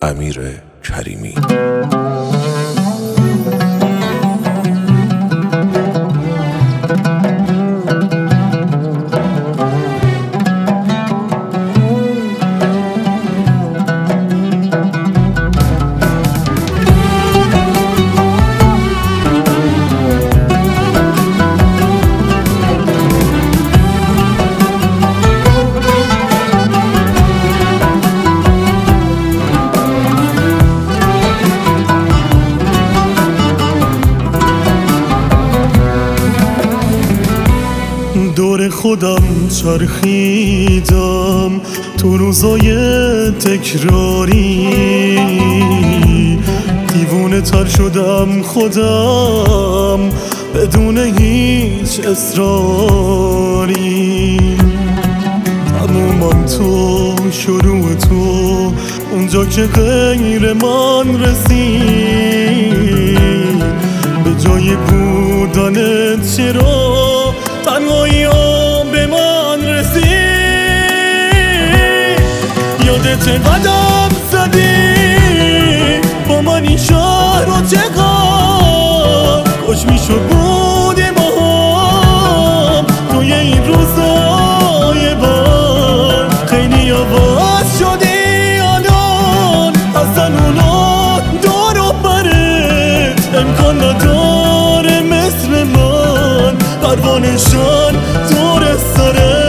امیر کریمی. دور خودم چرخیدم تو روزای تکراری، دیوونه تر شدم خودم بدون هیچ اصراری. تمومم تو، شروع تو، اونجا که غیر من رسید. به جای بودنت چرا تنهایی ها به من رسید؟ یادت قدم زدی با من این شهر رو چقدر کاش میشد بودیم با هم توی این روزای بد. خیلی عوض شدی الان، اصلا اونا دور و برت امکان نداره مثل من پروانه‌شان دور سرت.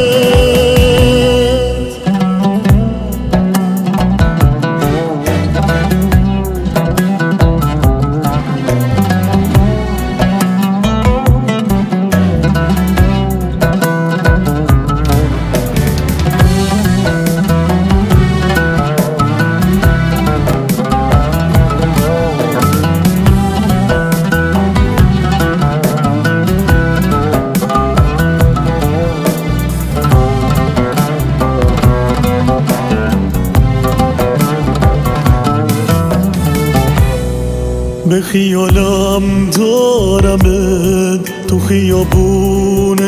به خیالم دارمت تو خیابون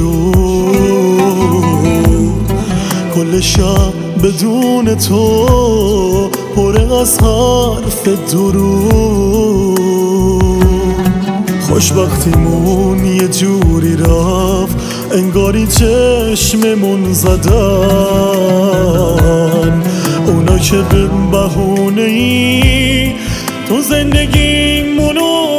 شلوغ، کل شب بدون تو پر از حرف دروغ. خوشبختیمون یه جوری رفت انگاری چشممون زدن اونا که به بهونه‌ای تو زندگیمون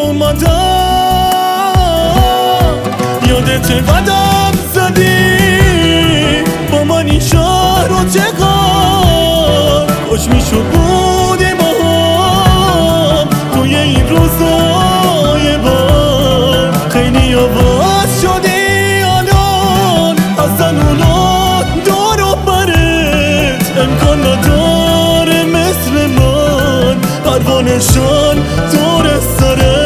اومدن. یادت قدم زدی با من این شهر رو چقدر کاش میشد بودیم با هم توی این روزای بد. خیلی عوض شدی الان، اصلا اونا دور و برت امکان نداره مثل من پروانه‌شان دور سرت.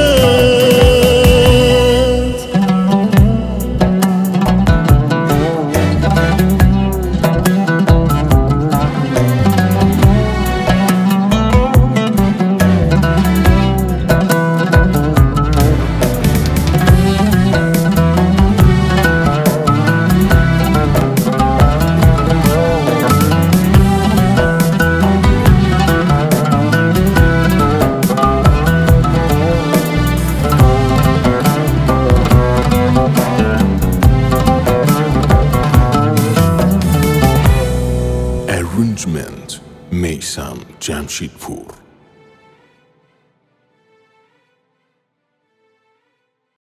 Arrangement میثم جمشیدپور.